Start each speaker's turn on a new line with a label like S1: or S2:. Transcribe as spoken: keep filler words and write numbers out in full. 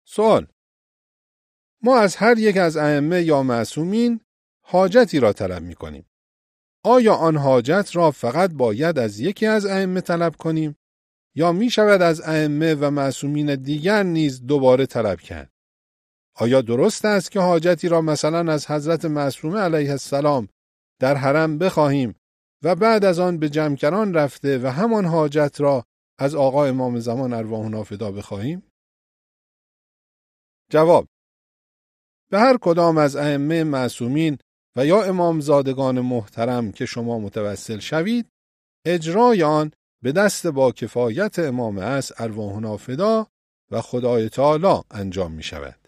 S1: سوال: ما از هر یک از ائمه یا معصومین حاجتی را طلب می کنیم. آیا آن حاجت را فقط باید از یکی از ائمه طلب کنیم یا می شود از ائمه و معصومین دیگر نیز دوباره طلب کرد؟ آیا درست است که حاجتی را مثلا از حضرت معصومه علیه السلام در حرم بخواهیم و بعد از آن به جمکران رفته و همان حاجت را از آقا امام زمان ارواحنا فدا بخواهیم؟ جواب: به هر کدام از ائمه معصومین و یا امامزادگان محترم که شما متوسل شوید، اجرای آن به دست با کفایت امام عصر ارواحنا فدا و خدای تعالی انجام می شود.